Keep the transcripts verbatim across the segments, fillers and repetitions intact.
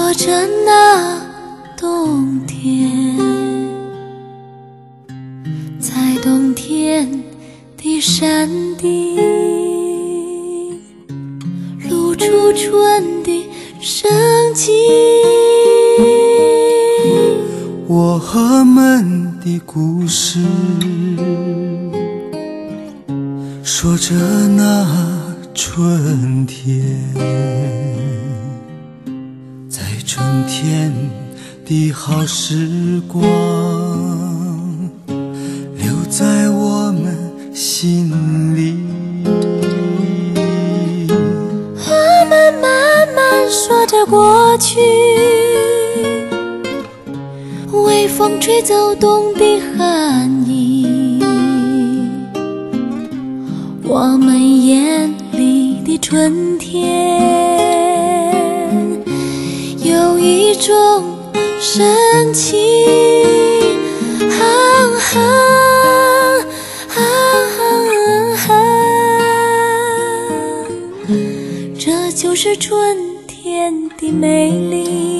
说着那冬天，在冬天的山顶，露出春的生机。 我们的故事，说着那春天，在春天的好时光，留在我们心里。 我们慢慢说着过去，微风吹走冬的寒意，我们眼里的春天有一种神奇，啊啊啊啊，这就是春天的美丽。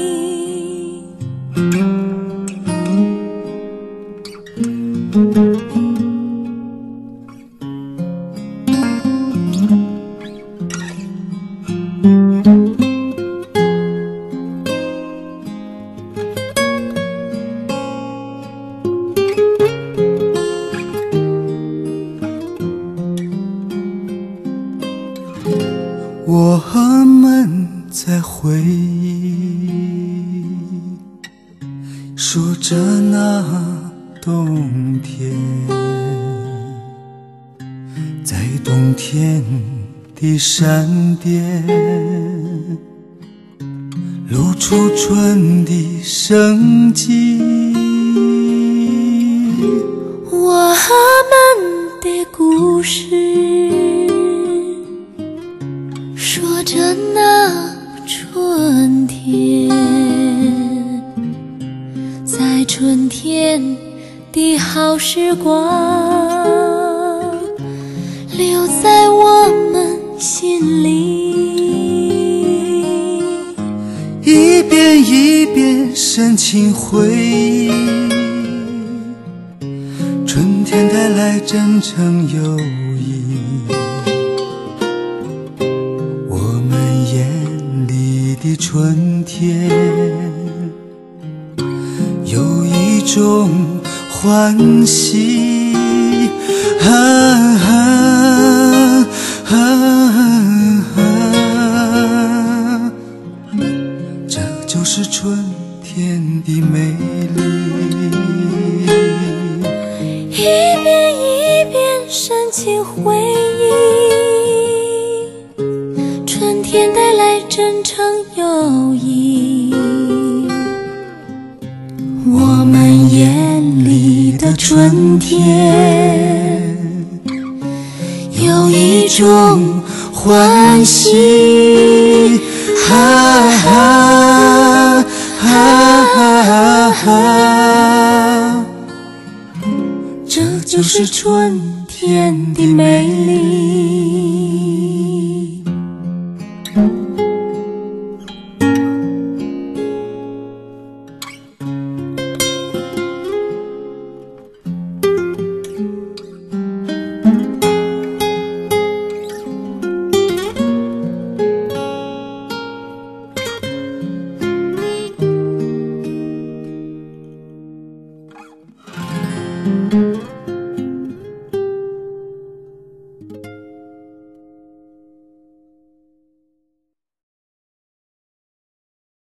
我们在回忆，说着那冬天，在冬天的山巅，露出春的生机。 我们的故事，说着那春天，在春天的好时光，留在我们心里。 一遍一遍深情回忆，春天带来真诚友谊。我们眼里的春天有一种欢喜，啊啊啊啊，这就是春天的美丽。 一遍一遍深情回忆，春天带来真诚友谊。我们眼里的春天有一种欢喜，啊啊啊啊，这就是春天的美丽。